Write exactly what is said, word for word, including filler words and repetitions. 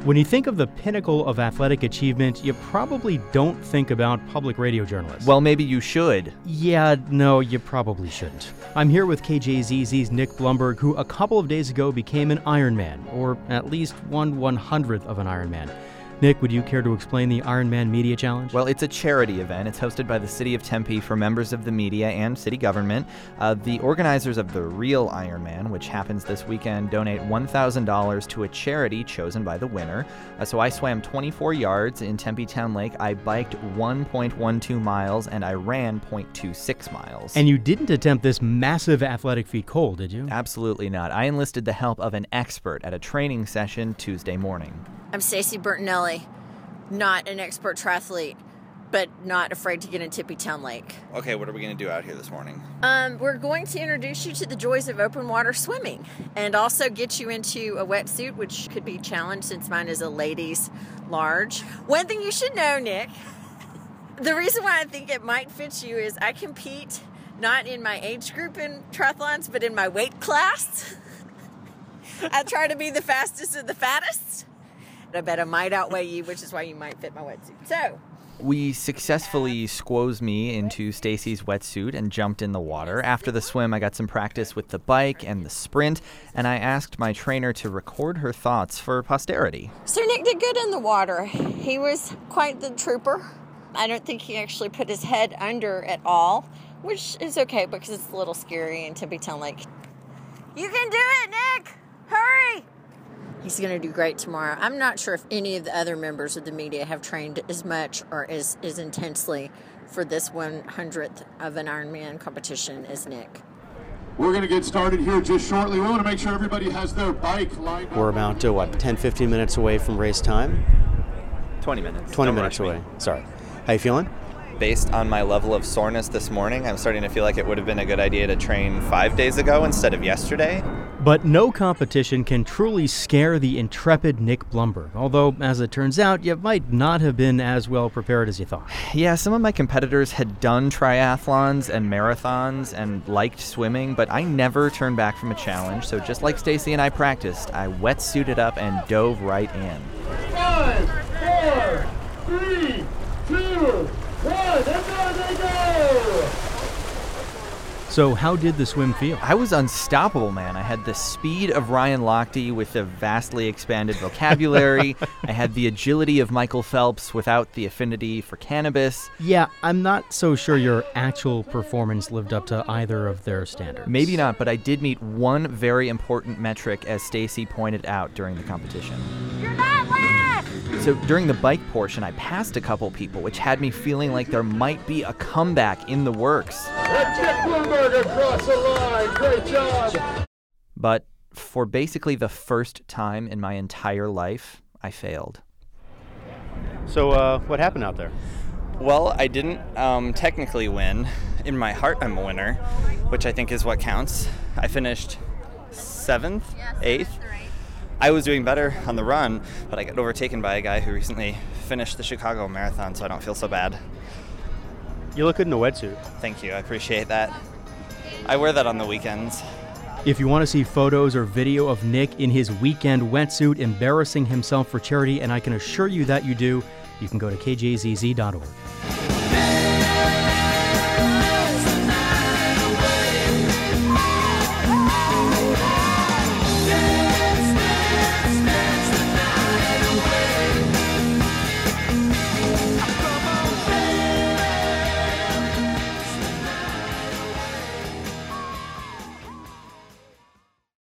When you think of the pinnacle of athletic achievement, you probably don't think about public radio journalists. Well, maybe you should. Yeah, no, you probably shouldn't. I'm here with K J Z Z's Nick Blumberg, who a couple of days ago became an Ironman, or at least one one-hundredth of an Ironman. Nick, would you care to explain the Ironman Media Challenge? Well, it's a charity event. It's hosted by the City of Tempe for members of the media and city government. Uh, the organizers of the real Ironman, which happens this weekend, donate one thousand dollars to a charity chosen by the winner. Uh, so I swam twenty-four yards in Tempe Town Lake. I biked one point one two miles, and I ran zero point two six miles. And you didn't attempt this massive athletic feat cold, did you? Absolutely not. I enlisted the help of an expert at a training session Tuesday morning. I'm Stacy Bertinelli, not an expert triathlete, but not afraid to get in Tempe Town Lake. Okay, what are we going to do out here this morning? Um, we're going to introduce you to the joys of open water swimming and also get you into a wetsuit, which could be a challenge since mine is a ladies large. One thing you should know, Nick, the reason why I think it might fit you is I compete not in my age group in triathlons, but in my weight class. I try to be the fastest and the fattest. I bet I might outweigh you, which is why you might fit my wetsuit. So, we successfully squoze me into Stacy's wetsuit and jumped in the water. After the swim, I got some practice with the bike and the sprint, and I asked my trainer to record her thoughts for posterity. So Nick did good in the water. He was quite the trooper. I don't think he actually put his head under at all, which is okay because it's a little scary in Tempe Town Lake. You can do it, Nick! Hurry! He's going to do great tomorrow. I'm not sure if any of the other members of the media have trained as much or as, as intensely for this one hundredth of an Ironman competition as Nick. We're going to get started here just shortly. We want to make sure everybody has their bike lined up. We're about, uh, what, ten, fifteen minutes away from race time? twenty minutes. twenty Don't minutes rush me. away. Sorry. How you feeling? Based on my level of soreness this morning, I'm starting to feel like it would have been a good idea to train five days ago instead of yesterday. But no competition can truly scare the intrepid Nick Blumberg, although, as it turns out, you might not have been as well prepared as you thought. Yeah, some of my competitors had done triathlons and marathons and liked swimming, but I never turned back from a challenge, so just like Stacy and I practiced, I wetsuited up and dove right in. Five, four, three, two, one, and there they go! So how did the swim feel? I was unstoppable, man. I had the speed of Ryan Lochte with a vastly expanded vocabulary. I had the agility of Michael Phelps without the affinity for cannabis. Yeah, I'm not so sure your actual performance lived up to either of their standards. Maybe not, but I did meet one very important metric, as Stacy pointed out during the competition. You're not last! So during the bike portion, I passed a couple people, which had me feeling like there might be a comeback in the works. And Nick Blumberg across the line. Great job. But for basically the first time in my entire life, I failed. So, uh, what happened out there? Well, I didn't um, technically win. In my heart, I'm a winner, which I think is what counts. I finished seventh, eighth. I was doing better on the run, but I got overtaken by a guy who recently finished the Chicago Marathon, so I don't feel so bad. You look good in a wetsuit. Thank you, I appreciate that. I wear that on the weekends. If you want to see photos or video of Nick in his weekend wetsuit embarrassing himself for charity, and I can assure you that you do, you can go to K J Z Z dot org.